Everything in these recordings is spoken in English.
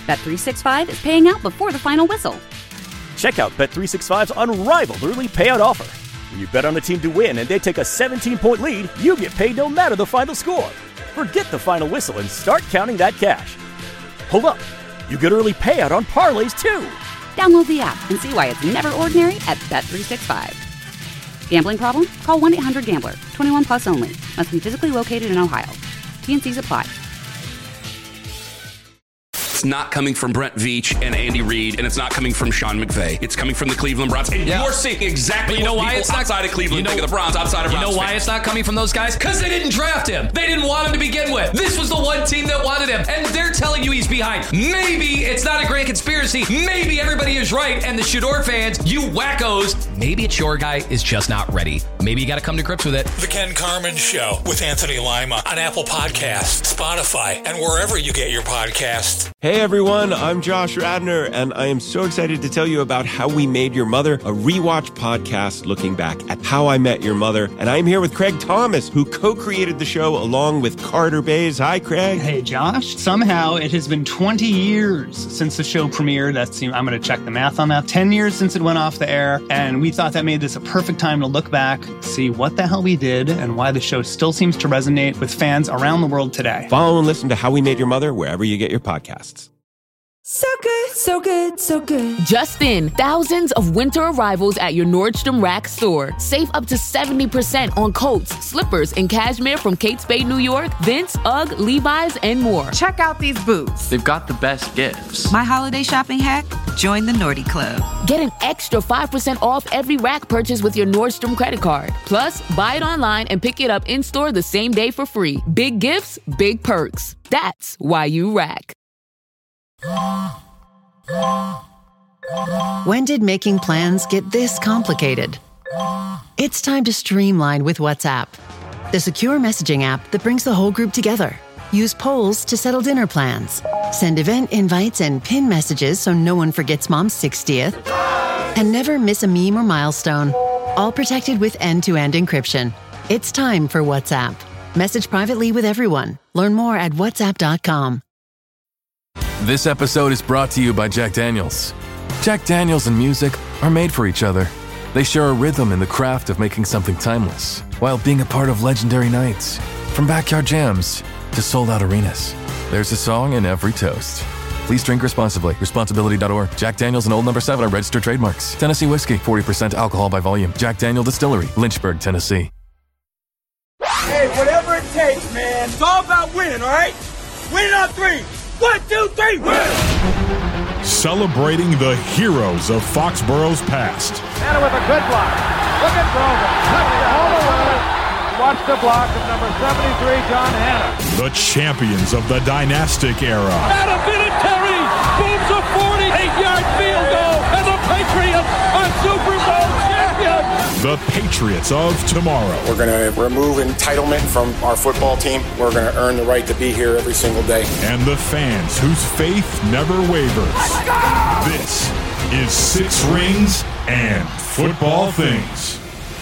Bet365 is paying out before the final whistle. Check out Bet365's unrivaled early payout offer. When you bet on a team to win and they take a 17-point lead, you get paid no matter the final score. Forget the final whistle and start counting that cash. Hold up. You get early payout on parlays, too. Download the app and see why it's never ordinary at Bet365. Gambling problem? Call 1-800-GAMBLER. 21 plus only. Must be physically located in Ohio. T&Cs apply. It's not coming from Brent Veach and Andy Reid, and it's not coming from Sean McVay. It's coming from the Cleveland Browns. And you're seeing exactly what people outside of Cleveland think of the Browns, outside of Browns. You know why it's not coming from those guys? Because they didn't draft him. They didn't want him to begin with. This was the one team that wanted him, and they're telling you he's behind. Maybe it's not a grand conspiracy. Maybe everybody is right, and the Shador fans, you wackos, maybe it's your guy is just not ready. Maybe you got to come to grips with it. The Ken Carman Show with Anthony Lima on Apple Podcasts, Spotify, and wherever you get your podcasts. Hey everyone, I'm Josh Radner, and I am so excited to tell you about How We Made Your Mother, a rewatch podcast looking back at How I Met Your Mother. And I'm here with Craig Thomas, who co-created the show along with Carter Bays. Hi, Craig. Hey, Josh. Somehow it has been 20 years since the show premiered. I'm going to check the math on that. 10 years since it went off the air, and we thought that made this a perfect time to look back, see what the hell we did, and why the show still seems to resonate with fans around the world today. Follow and listen to How We Made Your Mother wherever you get your podcasts. So good, so good, so good. Just in, thousands of winter arrivals at your Nordstrom Rack store. Save up to 70% on coats, slippers, and cashmere from Kate Spade, New York, Vince, UGG, Levi's, and more. Check out these boots. They've got the best gifts. My holiday shopping hack? Join the Nordy Club. Get an extra 5% off every Rack purchase with your Nordstrom credit card. Plus, buy it online and pick it up in-store the same day for free. Big gifts, big perks. That's why you Rack. When did making plans get this complicated? It's time to streamline with WhatsApp, the secure messaging app that brings the whole group together. Use polls to settle dinner plans. Send event invites and pin messages so no one forgets Mom's 60th. And never miss a meme or milestone. All protected with end-to-end encryption. It's time for WhatsApp. Message privately with everyone. Learn more at whatsapp.com. This episode is brought to you by Jack Daniels. Jack Daniels and music are made for each other. They share a rhythm in the craft of making something timeless, while being a part of legendary nights. From backyard jams to sold-out arenas, there's a song in every toast. Please drink responsibly. Responsibility.org. Jack Daniels and Old No. 7 are registered trademarks. Tennessee whiskey, 40% alcohol by volume. Jack Daniel Distillery, Lynchburg, Tennessee. Hey, whatever it takes, man. It's all about winning, all right? Winning on three. 1, 2, 3, win! Celebrating the heroes of Foxborough's past. And with a good block. Look at Grover. All the way. Watch the block of number 73, John Hanna. The champions of the dynastic era. Adam Vinatieri booms a 48-yard field goal, and the Patriots are Super Bowl champions. The Patriots of tomorrow. We're going to remove entitlement from our football team. We're going to earn the right to be here every single day. And the fans whose faith never wavers. This is Six Rings and Football Things.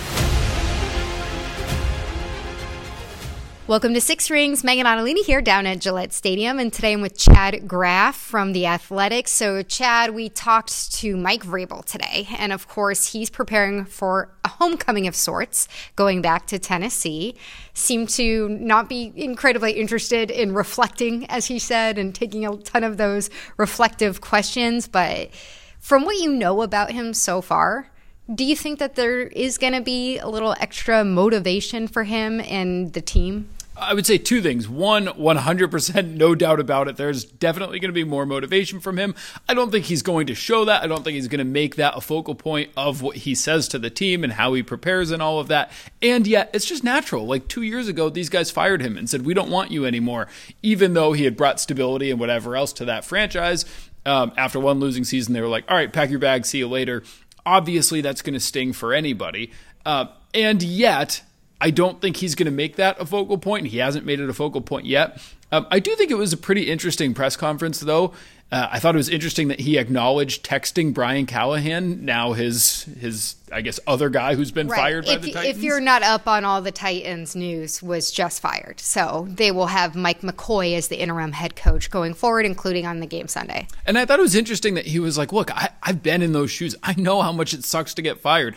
Welcome to Six Rings. Megan Ottolini here down at Gillette Stadium, and today I'm with Chad Graff from The Athletic. So, Chad, we talked to Mike Vrabel today, and of course, he's preparing for a homecoming of sorts, going back to Tennessee. Seemed to not be incredibly interested in reflecting, as he said, and taking a ton of those reflective questions. But from what you know about him so far, do you think that there is going to be a little extra motivation for him and the team? I would say two things. One, 100%, no doubt about it. There's definitely going to be more motivation from him. I don't think he's going to show that. I don't think he's going to make that a focal point of what he says to the team and how he prepares and all of that. And yet, it's just natural. Like 2 years ago, these guys fired him and said, we don't want you anymore, even though he had brought stability and whatever else to that franchise. After one losing season, they were like, all right, pack your bag, see you later. Obviously, that's going to sting for anybody. And yet, I don't think he's going to make that a focal point. He hasn't made it a focal point yet. I do think it was a pretty interesting press conference, though. I thought it was interesting that he acknowledged texting Brian Callahan, now his I guess, other guy who's been fired by the Titans. If you're not up on all the Titans news, was just fired. So they will have Mike McCoy as the interim head coach going forward, including on the game Sunday. And I thought it was interesting that he was like, look, I've been in those shoes. I know how much it sucks to get fired.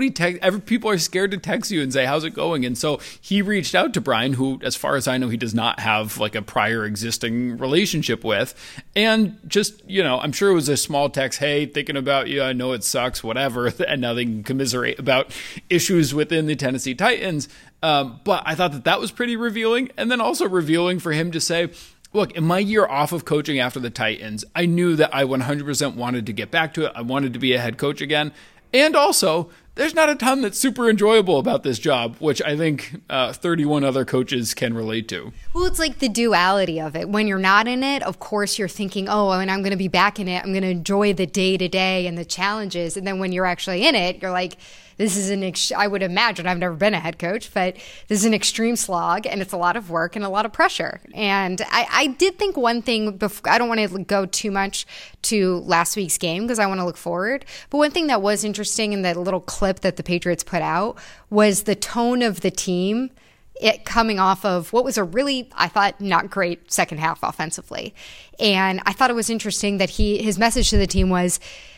People are scared to text you and say, how's it going? And so he reached out to Brian, who, as far as I know, he does not have like a prior existing relationship with. And just, I'm sure it was a small text, hey, thinking about you, I know it sucks, whatever, and now they can commiserate about issues within the Tennessee Titans. But I thought that was pretty revealing, and then also revealing for him to say, look, in my year off of coaching after the Titans, I knew that I 100% wanted to get back to it. I wanted to be a head coach again. And also, there's not a ton that's super enjoyable about this job, which I think 31 other coaches can relate to. Well, it's like the duality of it. When you're not in it, of course, you're thinking, and I'm going to be back in it. I'm going to enjoy the day-to-day and the challenges. And then when you're actually in it, you're like, this is I would imagine, I've never been a head coach, but this is an extreme slog, and it's a lot of work and a lot of pressure. And I did think one thing, I don't want to go too much to last week's game because I want to look forward, but one thing that was interesting in that little clip that the Patriots put out was the tone of the team, it coming off of what was a really, I thought, not great second half offensively. And I thought it was interesting that his message to the team was,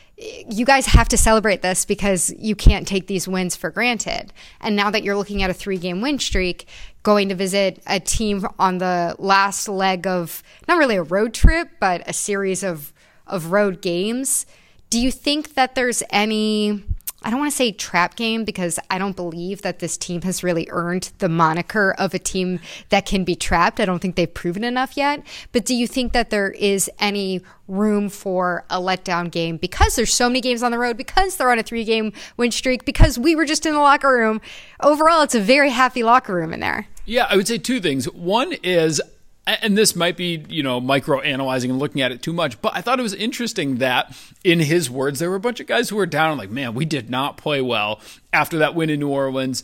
you guys have to celebrate this because you can't take these wins for granted. And now that you're looking at a 3-game win streak, going to visit a team on the last leg of not really a road trip, but a series of road games, do you think that there's any, I don't want to say trap game because I don't believe that this team has really earned the moniker of a team that can be trapped. I don't think they've proven enough yet. But do you think that there is any room for a letdown game because there's so many games on the road, because they're on a 3-game win streak, because we were just in the locker room? Overall, it's a very happy locker room in there. Yeah, I would say two things. One is, and this might be, micro-analyzing and looking at it too much, but I thought it was interesting that, in his words, there were a bunch of guys who were down and like, man, we did not play well after that win in New Orleans.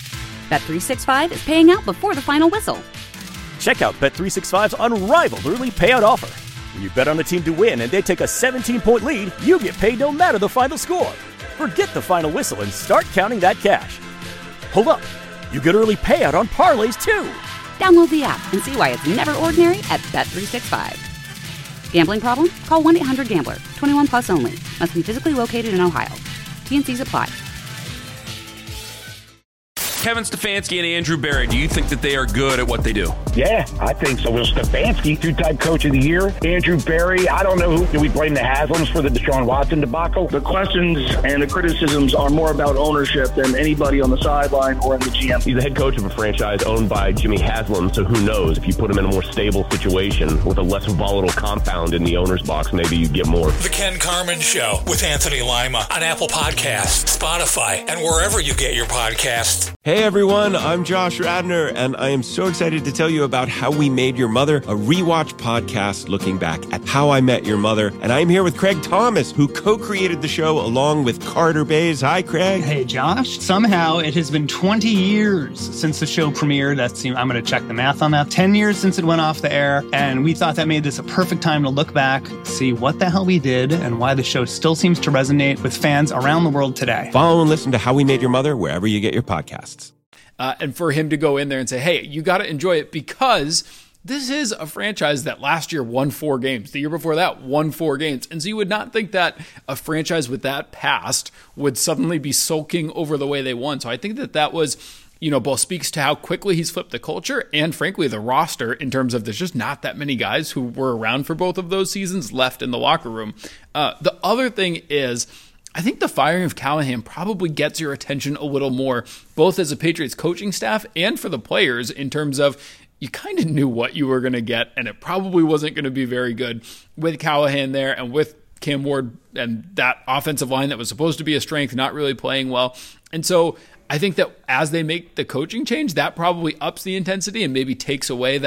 Bet365 is paying out before the final whistle. Check out Bet365's unrivaled early payout offer. When you bet on a team to win and they take a 17-point lead, you get paid no matter the final score. Forget the final whistle and start counting that cash. Hold up. You get early payout on parlays, too. Download the app and see why it's never ordinary at Bet365. Gambling problem? Call 1-800-GAMBLER. 21 plus only. Must be physically located in Ohio. T&Cs apply. Kevin Stefanski and Andrew Berry, do you think that they are good at what they do? Yeah, I think so. Well, Stefanski, two-time coach of the year. Andrew Berry, I don't know do we blame the Haslams for the Deshaun Watson debacle? The questions and the criticisms are more about ownership than anybody on the sideline or in the GM. He's the head coach of a franchise owned by Jimmy Haslam, so who knows? If you put him in a more stable situation with a less volatile compound in the owner's box, maybe you get more. The Ken Carman Show with Anthony Lima on Apple Podcasts, Spotify, and wherever you get your podcasts. Hey everyone, I'm Josh Radnor, and I am so excited to tell you about How We Made Your Mother, a rewatch podcast looking back at How I Met Your Mother. And I'm here with Craig Thomas, who co-created the show along with Carter Bays. Hi, Craig. Hey, Josh. Somehow it has been 20 years since the show premiered. I'm going to check the math on that. 10 years since it went off the air, and we thought that made this a perfect time to look back, see what the hell we did, and why the show still seems to resonate with fans around the world today. Follow and listen to How We Made Your Mother wherever you get your podcasts. And for him to go in there and say, hey, you got to enjoy it because this is a franchise that last year won 4 games. The year before that won 4 games. And so you would not think that a franchise with that past would suddenly be sulking over the way they won. So I think that was, both speaks to how quickly he's flipped the culture and, frankly, the roster in terms of there's just not that many guys who were around for both of those seasons left in the locker room. The other thing is, I think the firing of Callahan probably gets your attention a little more, both as a Patriots coaching staff and for the players, in terms of you kind of knew what you were going to get, and it probably wasn't going to be very good with Callahan there and with Cam Ward and that offensive line that was supposed to be a strength not really playing well. And so I think that as they make the coaching change, that probably ups the intensity and maybe takes away that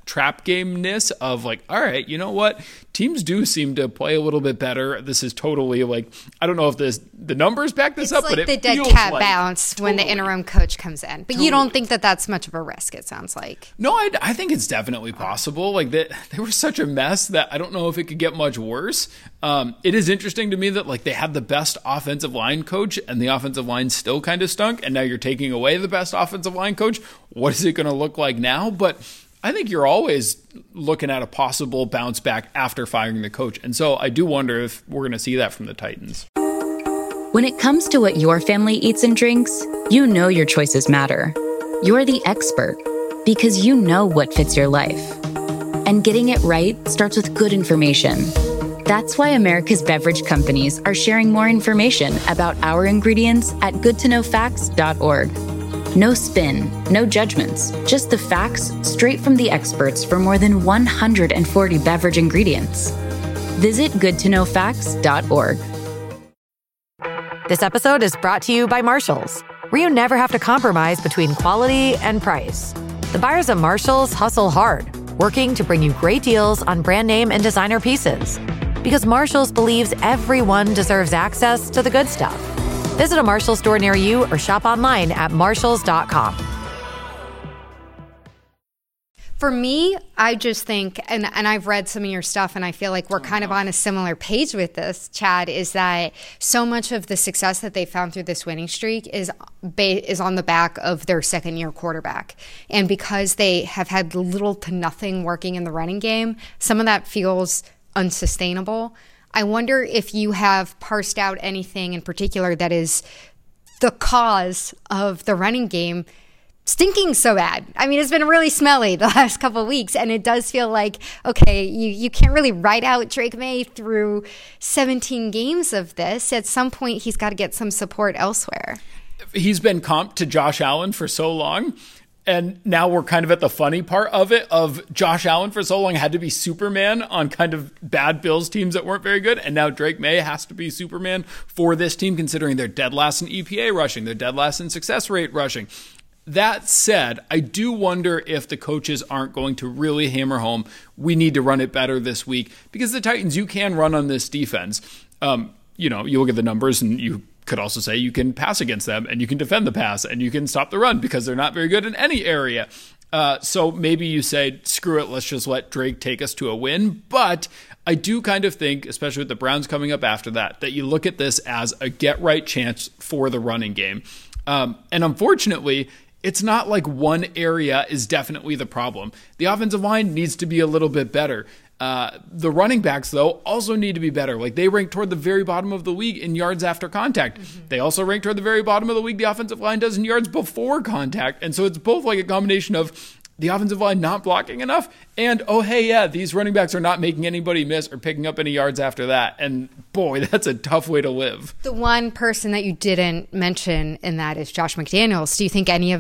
trap game-ness of like, all right, you know what? Teams do seem to play a little bit better. This is totally like, I don't know if the numbers back this up, like but it the dead feels cat like, bounce when the interim coach comes in. But you don't think that that's much of a risk, it sounds like. No, I think it's definitely possible. Like they were such a mess that I don't know if it could get much worse. It is interesting to me that like they had the best offensive line coach and the offensive line still kind of stunk. And now you're taking away the best offensive line coach. What is it going to look like now? But I think you're always looking at a possible bounce back after firing the coach. And so I do wonder if we're going to see that from the Titans. When it comes to what your family eats and drinks, you know your choices matter. You're the expert because you know what fits your life. And getting it right starts with good information. That's why America's beverage companies are sharing more information about our ingredients at goodtoknowfacts.org. No spin, no judgments, just the facts straight from the experts for more than 140 beverage ingredients. Visit goodtoknowfacts.org. This episode is brought to you by Marshalls, where you never have to compromise between quality and price. The buyers at Marshalls hustle hard, working to bring you great deals on brand name and designer pieces. Because Marshalls believes everyone deserves access to the good stuff. Visit a Marshalls store near you or shop online at marshalls.com. For me, I just think, and I've read some of your stuff, and I feel like we're kind of on a similar page with this, Chad, is that so much of the success that they found through this winning streak is on the back of their second-year quarterback. And because they have had little to nothing working in the running game, some of that feels unsustainable. I wonder if you have parsed out anything in particular that is the cause of the running game stinking so bad. I mean, it's been really smelly the last couple of weeks, and it does feel like, okay, you can't really ride out Drake May through 17 games of this. At some point, he's got to get some support elsewhere. He's been comped to Josh Allen for so long. And now we're kind of at the funny part of it, of Josh Allen for so long had to be Superman on kind of bad Bills teams that weren't very good. And now Drake May has to be Superman for this team, considering they're dead last in EPA rushing. They're dead last in success rate rushing. That said, I do wonder if the coaches aren't going to really hammer home, we need to run it better this week. Because the Titans, you can run on this defense. You look at the numbers and you could also say you can pass against them and you can defend the pass and you can stop the run because they're not very good in any area. So maybe you say, screw it, let's just let Drake take us to a win. But I do kind of think, especially with the Browns coming up after that you look at this as a get-right chance for the running game. And unfortunately, it's not like one area is definitely the problem. The offensive line needs to be a little bit better. The running backs, though, also need to be better. Like, they rank toward the very bottom of the league in yards after contact. Mm-hmm. They also rank toward the very bottom of the league the offensive line does in yards before contact. And so it's both like a combination of the offensive line not blocking enough and, oh, hey, yeah, these running backs are not making anybody miss or picking up any yards after that. And, boy, that's a tough way to live. The one person that you didn't mention in that is Josh McDaniels. Do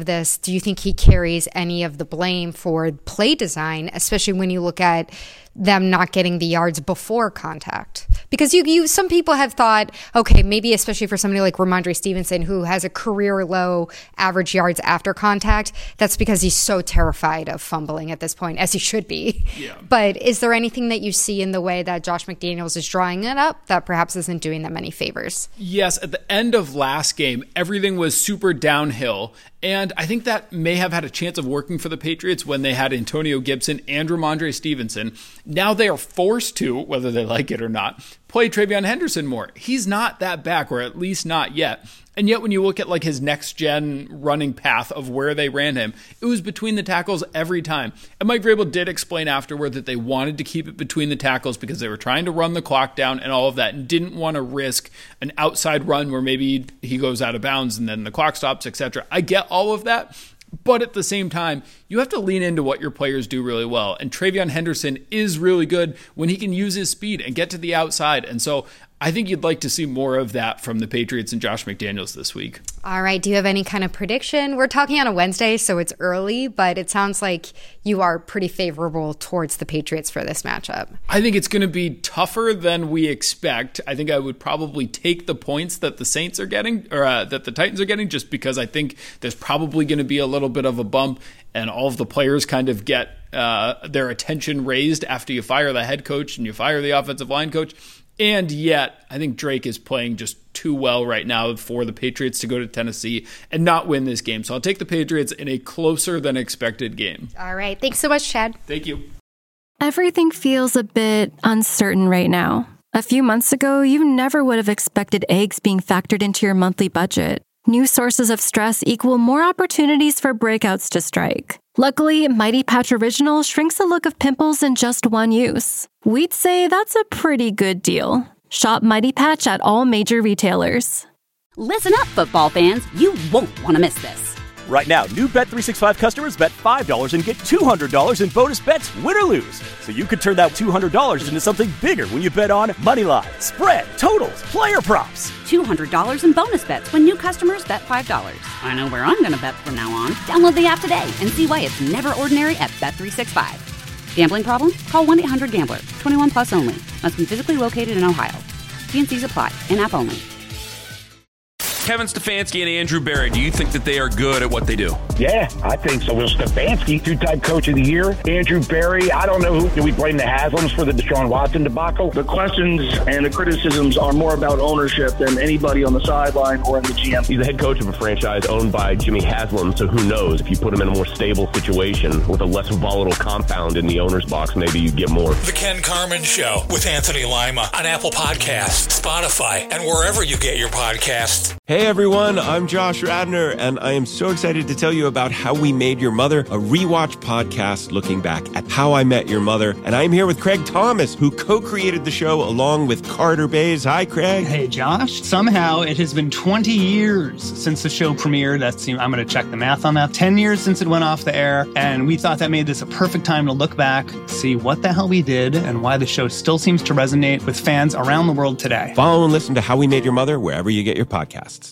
you think he carries any of the blame for play design, especially when you look at them not getting the yards before contact? Because some people have thought, okay, maybe especially for somebody like Ramondre Stevenson, who has a career low average yards after contact, that's because he's so terrified of fumbling at this point, as he should be. Yeah. But is there anything that you see in the way that Josh McDaniels is drawing it up that perhaps isn't doing them any favors? Yes, at the end of last game, everything was super downhill. And I think that may have had a chance of working for the Patriots when they had Antonio Gibson and Ramondre Stevenson. Now they are forced to, whether they like it or not, play TreVeyon Henderson more. He's not that back, or at least not yet. And yet when you look at like his next-gen running path of where they ran him, it was between the tackles every time. And Mike Vrabel did explain afterward that they wanted to keep it between the tackles because they were trying to run the clock down and all of that and didn't want to risk an outside run where maybe he goes out of bounds and then the clock stops, etc. I get all of that. But at the same time, you have to lean into what your players do really well. And TreVeyon Henderson is really good when he can use his speed and get to the outside. And so I think you'd like to see more of that from the Patriots and Josh McDaniels this week. All right. Do you have any kind of prediction? We're talking on a Wednesday, so it's early, but it sounds like you are pretty favorable towards the Patriots for this matchup. I think it's going to be tougher than we expect. I think I would probably take the points that the Saints are getting, or that the Titans are getting, just because I think there's probably going to be a little bit of a bump, and all of the players kind of get their attention raised after you fire the head coach and you fire the offensive line coach. And yet, I think Drake is playing just too well right now for the Patriots to go to Tennessee and not win this game. So I'll take the Patriots in a closer than expected game. All right. Thanks so much, Chad. Thank you. Everything feels a bit uncertain right now. A few months ago, you never would have expected eggs being factored into your monthly budget. New sources of stress equal more opportunities for breakouts to strike. Luckily, Mighty Patch Original shrinks the look of pimples in just one use. We'd say that's a pretty good deal. Shop Mighty Patch at all major retailers. Listen up, football fans. You won't want to miss this. Right now, new Bet365 customers bet $5 and get $200 in bonus bets, win or lose. So you could turn that $200 into something bigger when you bet on moneyline, spread, totals, player props. $200 in bonus bets when new customers bet $5. I know where I'm going to bet from now on. Download the app today and see why it's never ordinary at Bet365. Gambling problem? Call 1-800-GAMBLER. 21 plus only. Must be physically located in Ohio. T&Cs apply. In-app only. Kevin Stefanski and Andrew Berry, do you think that they are good at what they do? Yeah, I think so. Will Stefanski, two-time coach of the year. Andrew Berry, I don't know who. Do we blame the Haslams for the Deshaun Watson debacle? The questions and the criticisms are more about ownership than anybody on the sideline or in the GM. He's the head coach of a franchise owned by Jimmy Haslam, so who knows? If you put him in a more stable situation with a less volatile compound in the owner's box, maybe you get more. The Ken Carman Show with Anthony Lima on Apple Podcasts, Spotify, and wherever you get your podcasts. Hey everyone, I'm Josh Radnor, and I am so excited to tell you about How We Made Your Mother, a rewatch podcast looking back at How I Met Your Mother. And I'm here with Craig Thomas, who co-created the show along with Carter Bays. Hi, Craig. Hey, Josh. Somehow it has been 20 years since the show premiered. I'm going to check the math on that. 10 years since it went off the air, and we thought that made this a perfect time to look back, see what the hell we did, and why the show still seems to resonate with fans around the world today. Follow and listen to How We Made Your Mother wherever you get your podcasts.